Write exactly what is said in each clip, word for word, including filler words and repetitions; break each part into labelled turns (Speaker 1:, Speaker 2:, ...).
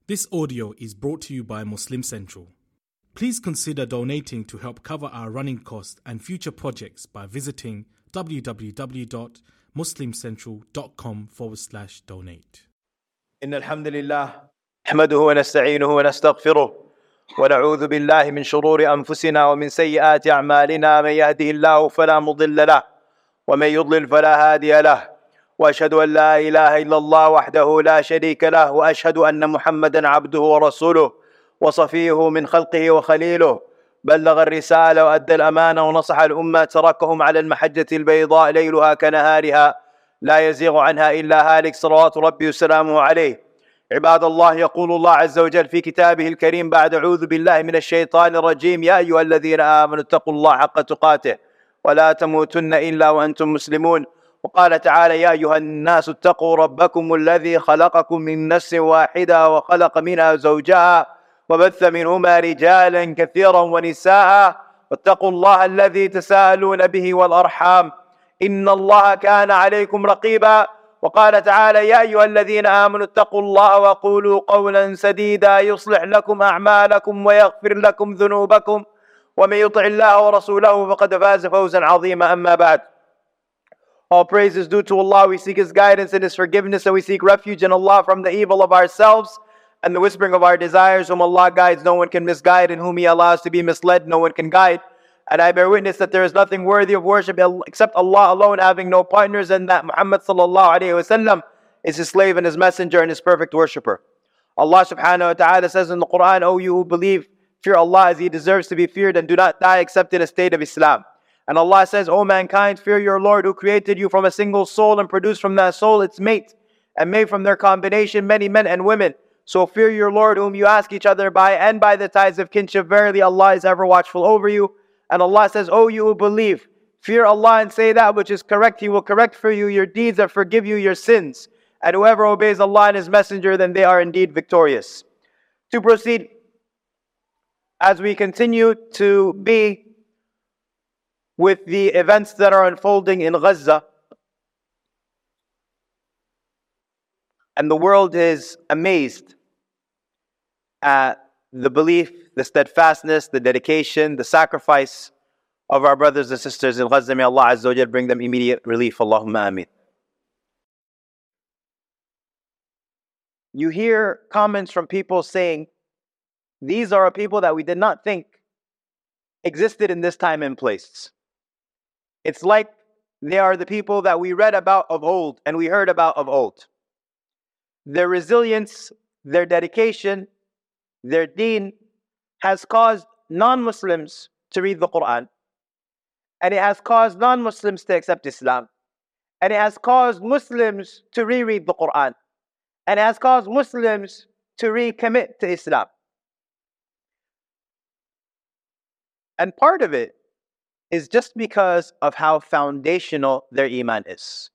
Speaker 1: This audio is brought to you by Muslim Central. Please consider donating to help cover our running costs and future projects by visiting www.muslimcentral.com forward slash donate.
Speaker 2: إن الحمد لله نحمده ونستعينه ونستغفره ونعوذ بالله من شرور أنفسنا ومن سيئات أعمالنا. من يهده الله فلا مضل له ومن يضلل فلا هادي له، وأشهد أن لا إله إلا الله وحده لا شريك له، وأشهد أن محمدا عبده ورسوله وصفيه من خلقه وخليله، بلغ الرسالة وأدى الأمانة ونصح الأمة، تركهم على المحجة البيضاء ليلها كنهارها لا يزيغ عنها إلا هالك، صلوات ربي وسلامه عليه. عباد الله، يقول الله عز وجل في كتابه الكريم بعد أعوذ بالله من الشيطان الرجيم: يا أيها الذين آمنوا اتقوا الله حق تقاته ولا تموتن إلا وأنتم مسلمون. وقال تعالى: يا أيها الناس اتقوا ربكم الذي خلقكم من نفس واحدة وخلق منها زوجها وبث منهما رجالا كثيرا ونساء، واتقوا الله الذي تساءلون به والأرحام إن الله كان عليكم رقيبا. وقال تعالى: يا أيها الذين آمنوا اتقوا الله وقولوا قولا سديدا يصلح لكم أعمالكم ويغفر لكم ذنوبكم، ومن يطع الله ورسوله فقد فاز فوزا عظيما. أما بعد. All praise is due to Allah. We seek His guidance and His forgiveness, and we seek refuge in Allah from the evil of ourselves and the whispering of our desires. Whom Allah guides, no one can misguide, and whom He allows to be misled, no one can guide. And I bear witness that there is nothing worthy of worship except Allah alone, having no partners, and that Muhammad sallallahu alaihi wasallam is His slave and His messenger and His perfect worshipper. Allah subhanahu wa ta'ala says in the Quran: O you who believe, fear Allah as He deserves to be feared, and do not die except in a state of Islam. And Allah says: O mankind, fear your Lord who created you from a single soul and produced from that soul its mate, and made from their combination many men and women. So fear your Lord whom you ask each other by, and by the ties of kinship. Verily Allah is ever watchful over you. And Allah says: O you who believe, fear Allah and say that which is correct. He will correct for you your deeds and forgive you your sins. And whoever obeys Allah and His messenger, then they are indeed victorious. To proceed, as we continue to be with the events that are unfolding in Gaza, and the world is amazed at the belief, the steadfastness, the dedication, the sacrifice of our brothers and sisters in Gaza. May Allah Azza wa Jal bring them immediate relief. Allahumma ameen. You hear comments from people saying, these are a people that we did not think existed in this time and place. It's like they are the people that we read about of old and we heard about of old. Their resilience, their dedication, their deen has caused non-Muslims to read the Quran. And it has caused non-Muslims to accept Islam. And it has caused Muslims to reread the Quran. And it has caused Muslims to recommit to Islam. And part of it is just because of how foundational their iman is.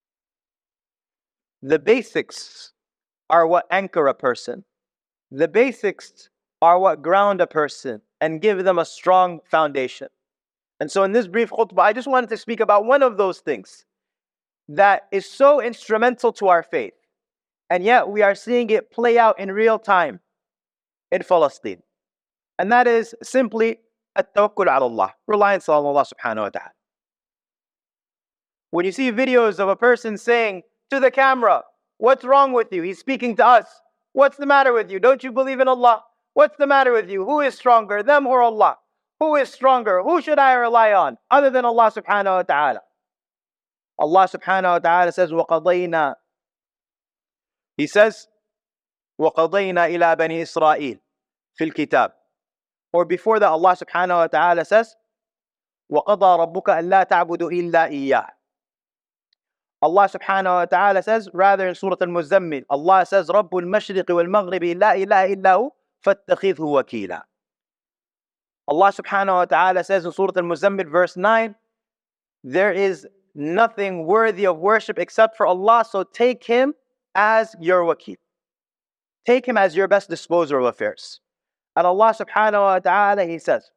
Speaker 2: The basics are what anchor a person. The basics are what ground a person and give them a strong foundation. And so in this brief khutbah, I just wanted to speak about one of those things that is so instrumental to our faith, and yet we are seeing it play out in real time in Palestine. And that is simply at-tawakkul ala Allah, reliance on Allah subhanahu wa ta'ala. When you see videos of a person saying to the camera, "What's wrong with you?" He's speaking to us. "What's the matter with you? Don't you believe in Allah? What's the matter with you? Who is stronger, them or Allah? Who is stronger? Who should I rely on other than Allah subhanahu wa ta'ala?" Allah subhanahu wa ta'ala says, وَقَضَيْنَا He says, وَقَضَيْنَا إِلَى بَنِي إِسْرَائِيلِ فِي الْكِتَابِ. Or before that, Allah subhanahu wa ta'ala says, وَقَضَى رَبُّكَ أَلَّا تَعْبُدُوا إِلَّا إِيَّهِ. Allah subhanahu wa ta'ala says, rather in Surah Al-Muzammil, Allah says, رَبُّ الْمَشْرِقِ وَالْمَغْرِبِ لَا إِلَهَ إِلَّا هُ فَاتَّخِذْهُ وَكِيلًا. Allah subhanahu wa ta'ala says in Surah Al-Muzammil verse nine, there is nothing worthy of worship except for Allah, so take Him as your wakil. Take Him as your best disposer of affairs. And Allah subhanahu wa ta'ala, He says,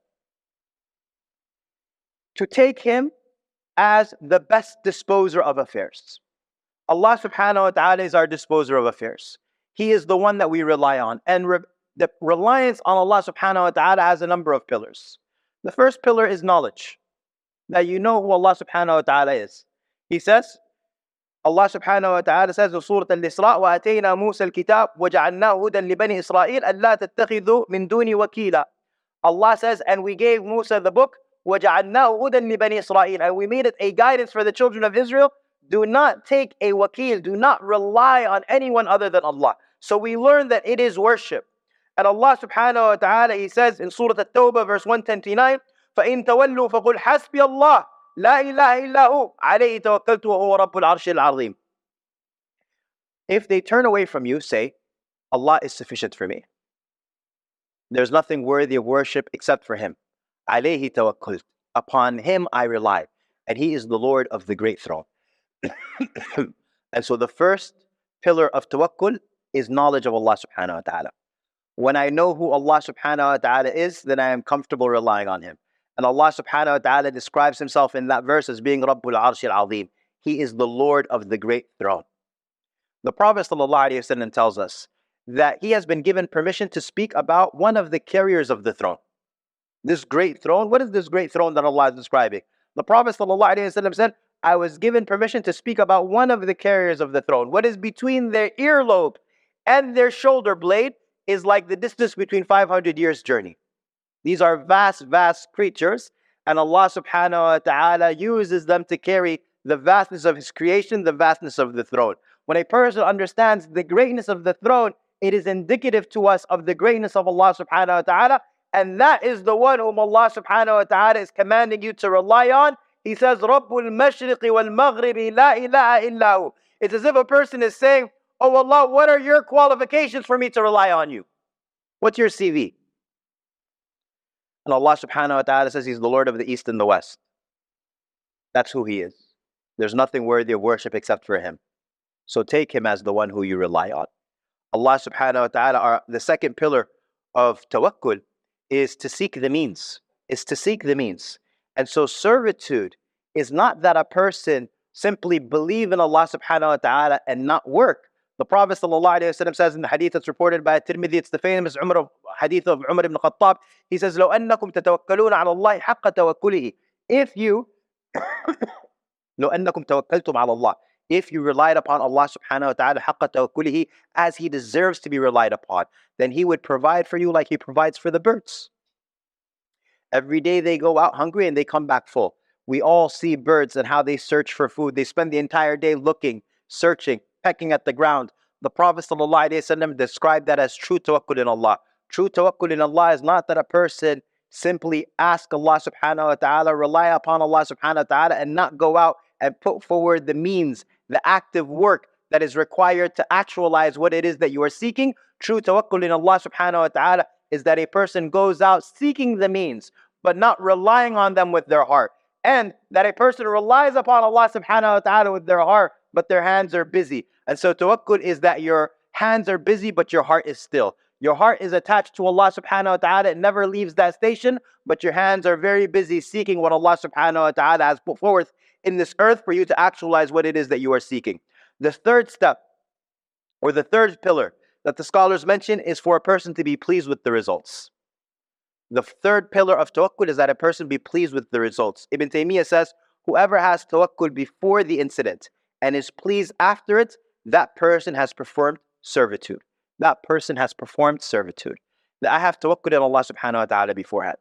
Speaker 2: to take Him as the best disposer of affairs. Allah subhanahu wa ta'ala is our disposer of affairs. He is the one that we rely on. And re- the reliance on Allah subhanahu wa ta'ala has a number of pillars. The first pillar is knowledge, that you know who Allah subhanahu wa ta'ala is. He says, Allah subhanahu wa ta'ala says in Surah Al-Isra, وَأَتَيْنَا مُوسَى الْكِتَابِ وَجَعَلْنَاهُ هُدًى لِبَنِي إِسْرَائِيلَ أَلَّا تَتَّخِذُوا مِن دُونِي وَكِيلًا. Allah says, and we gave Musa the book, وَجَعَلْنَاهُ هُدًى لِبَنِي إِسْرَائِيلَ, and we made it a guidance for the children of Israel. Do not take a wakil, do not rely on anyone other than Allah. So we learn that it is worship. And Allah subhanahu wa ta'ala, He says in Surah At-Tawbah verse one twenty-nine, فَإِن تَوَلُّوا فَقُلْ حَسْبِيَ اللَّهُ لَا إِلَهَ إِلَّا هُوَ عَلَيْهِ تَوَكَّلْتُ وَهُوَ رَبُّ الْعَرْشِ الْعَظِيمِ. If they turn away from you, say, Allah is sufficient for me. There's nothing worthy of worship except for Him. عَلَيْهِ تَوَكَّلْتُ. Upon Him I rely. And He is the Lord of the great throne. And so the first pillar of tawakkul is knowledge of Allah subhanahu wa ta'ala. When I know who Allah subhanahu wa ta'ala is, then I am comfortable relying on Him. And Allah subhanahu wa ta'ala describes Himself in that verse as being Rabbul Arsh al-Azim. He is the Lord of the great throne. The Prophet sallallahu alaihi wasallam tells us that he has been given permission to speak about one of the carriers of the throne. This great throne, what is this great throne that Allah is describing? The Prophet sallallahu alaihi wasallam said, I was given permission to speak about one of the carriers of the throne. What is between their earlobe and their shoulder blade is like the distance between five hundred years journey. These are vast, vast creatures, and Allah subhanahu wa ta'ala uses them to carry the vastness of His creation, the vastness of the throne. When a person understands the greatness of the throne, it is indicative to us of the greatness of Allah subhanahu wa ta'ala, and that is the one whom Allah subhanahu wa ta'ala is commanding you to rely on. He says, Rabbul Mashriqi wal Maghribi la ilaha illahu. It's as if a person is saying, oh Allah, what are your qualifications for me to rely on you? What's your C V? And Allah subhanahu wa ta'ala says He's the Lord of the East and the West. That's who He is. There's nothing worthy of worship except for Him. So take Him as the one who you rely on. Allah subhanahu wa ta'ala, our, the second pillar of tawakkul is to seek the means. Is to seek the means. And so servitude is not that a person simply believe in Allah subhanahu wa ta'ala and not work. The Prophet sallallahu alayhi wa sallam says in the hadith that's reported by Tirmidhi, it's the famous Umar of, hadith of Umar ibn Khattab. He says, لو أنكم تتوكلون على الله حق توكله. If you, لو أنكم توكلتم على الله. If you relied upon Allah subhanahu wa ta'ala حق توكله, as He deserves to be relied upon, then He would provide for you like He provides for the birds. Every day they go out hungry and they come back full. We all see birds and how they search for food. They spend the entire day looking, searching, pecking at the ground. The Prophet ﷺ described that as true tawakkul in Allah. True tawakkul in Allah is not that a person simply ask Allah subhanahu wa ta'ala, rely upon Allah subhanahu wa ta'ala, and not go out and put forward the means, the active work that is required to actualize what it is that you are seeking. True tawakkul in Allah subhanahu wa ta'ala is that a person goes out seeking the means, but not relying on them with their heart. And that a person relies upon Allah subhanahu wa ta'ala with their heart, but their hands are busy. And so tawakkul is that your hands are busy, but your heart is still. Your heart is attached to Allah subhanahu wa ta'ala. It never leaves that station, but your hands are very busy seeking what Allah subhanahu wa ta'ala has put forth in this earth for you to actualize what it is that you are seeking. The third step, or the third pillar that the scholars mention, is for a person to be pleased with the results. The third pillar of tawakkul is that a person be pleased with the results. Ibn Taymiyyah says, whoever has tawakkul before the incident and is pleased after it, that person has performed servitude. That person has performed servitude. That I have tawakkul in Allah subhanahu wa ta'ala beforehand.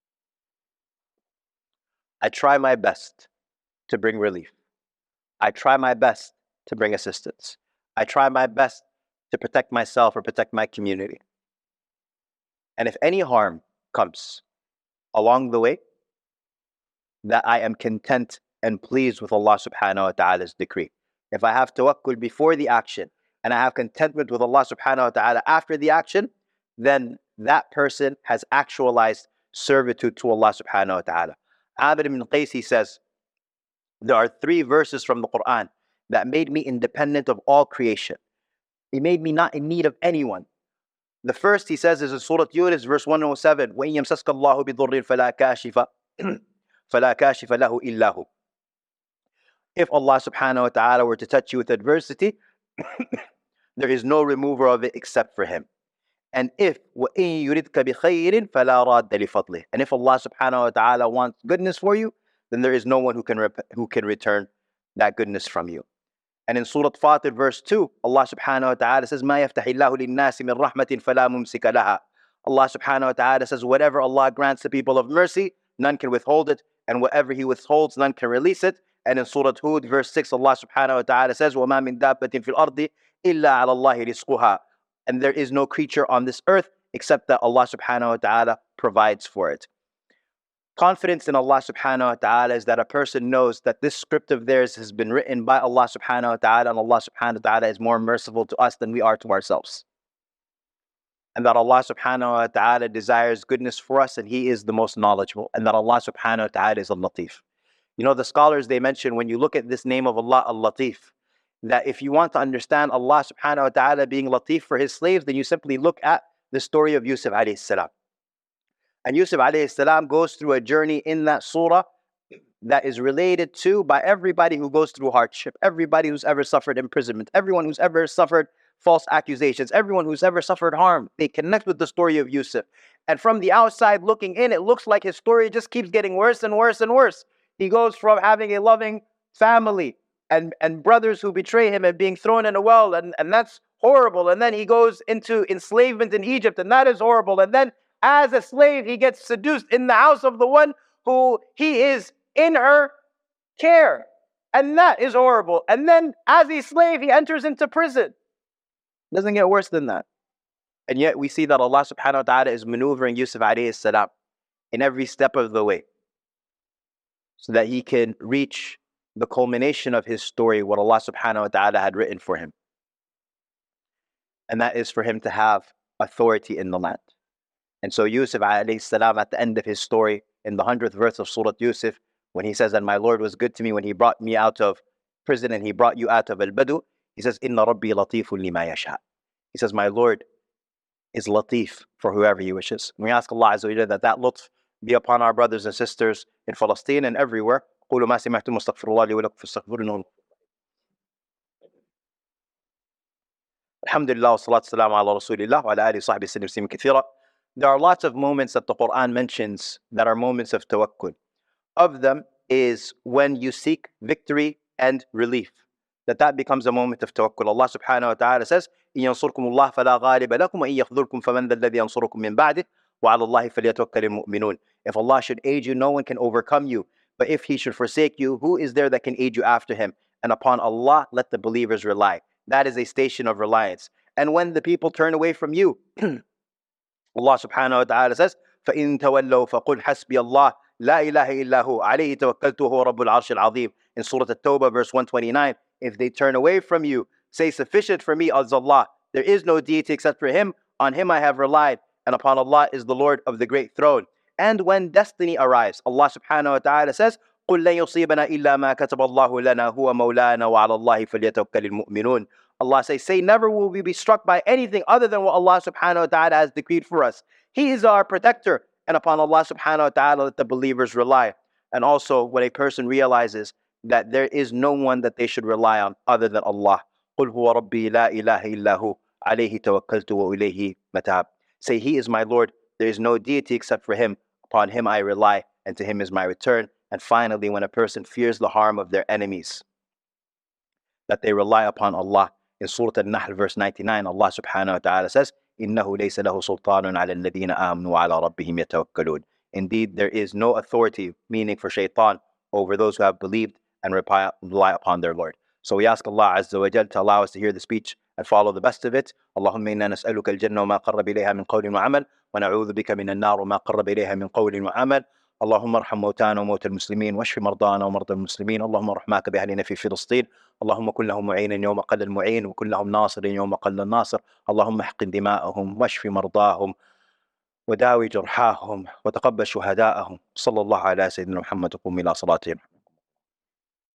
Speaker 2: I try my best to bring relief. I try my best to bring assistance. I try my best to protect myself or protect my community. And if any harm comes along the way, that I am content and pleased with Allah subhanahu wa ta'ala's decree. If I have tawakkul before the action and I have contentment with Allah subhanahu wa ta'ala after the action, then that person has actualized servitude to Allah subhanahu wa ta'ala. Abd ibn Qais, he says, there are three verses from the Quran that made me independent of all creation. It made me not in need of anyone. The first, he says, is in Surah Yunus, verse one oh seven. وَإِن يَمْسَسْكَ اللَّهُ بِضُرٍّ فَلَا كَاشِفَ فَلَا كَاشِفَ لَهُ إِلَّا هُ. If Allah subhanahu wa ta'ala were to touch you with adversity, there is no remover of it except for him. And if وَإِن يُرِدْكَ بِخَيْرٍ فَلَا رَادَّ لِفَضْلِهِ, and if Allah subhanahu wa ta'ala wants goodness for you, then there is no one who can rep- who can return that goodness from you. And in Surah Fatir verse two, Allah subhanahu wa ta'ala says, مَا يَفْتَحِ اللَّهُ لِلنَّاسِ مِنْ رَحْمَةٍ فَلَا مُمْسِكَ لَهَا. Allah subhanahu wa ta'ala says, whatever Allah grants the people of mercy, none can withhold it, and whatever He withholds, none can release it. And in Surah Hud verse six, Allah subhanahu wa ta'ala says, وَمَا مِن دَابَّةٍ فِي الْأَرْضِ إِلَّا عَلَى اللَّهِ رِزْقُهَا. And there is no creature on this earth except that Allah subhanahu wa ta'ala provides for it. Confidence in Allah subhanahu wa ta'ala is that a person knows that this script of theirs has been written by Allah subhanahu wa ta'ala, and Allah subhanahu wa ta'ala is more merciful to us than we are to ourselves. And that Allah subhanahu wa ta'ala desires goodness for us, and He is the most knowledgeable. And that Allah subhanahu wa ta'ala is Al-Latif. You know, the scholars, they mention when you look at this name of Allah, Al-Latif, that if you want to understand Allah subhanahu wa ta'ala being Latif for His slaves, then you simply look at the story of Yusuf alayhi salam. And Yusuf alayhi salam goes through a journey in that surah that is related to by everybody who goes through hardship, everybody who's ever suffered imprisonment, everyone who's ever suffered false accusations, everyone who's ever suffered harm. They connect with the story of Yusuf. And from the outside looking in, it looks like his story just keeps getting worse and worse and worse. He goes from having a loving family and, and brothers who betray him and being thrown in a well, and, and that's horrible. And then he goes into enslavement in Egypt, and that is horrible. And then as a slave, he gets seduced in the house of the one who he is in her care. And that is horrible. And then as a slave, he enters into prison. Doesn't get worse than that. And yet we see that Allah subhanahu wa ta'ala is maneuvering Yusuf alayhi salam in every step of the way, so that he can reach the culmination of his story, what Allah subhanahu wa ta'ala had written for him. And that is for him to have authority in the land. And so Yusuf alayhi salam, at the end of his story, in the hundredth verse of Surah Yusuf, when he says, and my Lord was good to me when He brought me out of prison and He brought you out of al-Badu, he says, Inna Rabbi latifun lima yasha. He says, my Lord is latif for whoever He wishes. And we ask Allah Azza wa Jalla that that lutf be upon our brothers and sisters in Palestine and everywhere. قولوا ما سمعتم واستغفر الله لي ولكم فاستغفروه. Alhamdulillah wa salatu salamu ala rasulillah wa ala alihi wa sahbihi sallam kathira. There are lots of moments that the Quran mentions that are moments of tawakkul. Of them is when you seek victory and relief, that that becomes a moment of tawakkul. Allah subhanahu wa ta'ala says, إِن يَنصُرْكُمُ اللَّهُ فَلَا غَالِبَ لَكُمْ وَإِن يَخْذُلْكُمْ فَمَنْ ذَا الَّذِي يَنصُرُكُم مِّن بَعْدِهِ وَعَلَى اللَّهِ فَلْيَتَوَكَّلِ الْمُؤْمِنُونَ. If Allah should aid you, no one can overcome you. But if He should forsake you, who is there that can aid you after Him? And upon Allah, let the believers rely. That is a station of reliance. And when the people turn away from you, Allah subhanahu wa ta'ala says, فَإِن تَوَلَّوْا فَقُلْ حَسْبِيَ اللَّهُ لَا إِلَهَ إِلَّا هُوَ عَلَيْهِ تَوَكَّلْتُ وَهُوَ رَبُّ الْعَرْشِ الْعَظِيمِ. In Surah At-Tawbah verse one twenty-nine, if they turn away from you, say, sufficient for me is Allah. There is no deity except for Him. On Him I have relied, and upon Allah is the Lord of the great throne. And when destiny arrives, Allah subhanahu wa ta'ala says, قُلْ لَن يُصِيبَنَا إِلَّا مَا كَتَبَ اللَّهُ لَنَا هُوَ مَوْلَانَا وَعَلَى اللَّهِ فَلْيَتَوَكَّلِ الْمُؤْمِنُونَ. Allah says, say, never will we be struck by anything other than what Allah subhanahu wa ta'ala has decreed for us. He is our protector, and upon Allah subhanahu wa ta'ala let the believers rely. And also, when a person realizes that there is no one that they should rely on other than Allah. قُلْ هُوَ رَبِّي لَا إِلَهَ إِلَّا هُوَ عَلَيْهِ تَوَكَّلْتُ وَإِلَيْهِ مَتَابِ. Say, He is my Lord. There is no deity except for Him. Upon Him I rely, and to Him is my return. And finally, when a person fears the harm of their enemies, that they rely upon Allah. In Surah An-Nahl verse ninety-nine, Allah subhanahu wa ta'ala says, إِنَّهُ لَيْسَ لَهُ سُلْطَانٌ عَلَى الَّذِينَ آمَنُوا وَعَلَى رَبِّهِمْ يَتَوَكَّلُونَ. Indeed, there is no authority, meaning for shaitan, over those who have believed and rely upon their Lord. So we ask Allah Azza wa Jal to allow us to hear the speech and follow the best of it. اللهم إنا نسألك الجنة وما قرب إليها من قول وعمل ونعوذ بك من النار وما قرب إليها من قول وعمل. اللهم ارحم موتانا وموتى المسلمين واشف مرضانا ومرضى المسلمين. اللهم ارحمك بأهلنا في فلسطين. اللهم كن لهم معينا يوم قل المعين وكن لهم ناصر يوم قل الناصر. اللهم احقن دماءهم واشف مرضاهم وداوي جرحاهم وتقبل شهداءهم. صلى الله على سيدنا محمد وقوم إلى صلاتهم.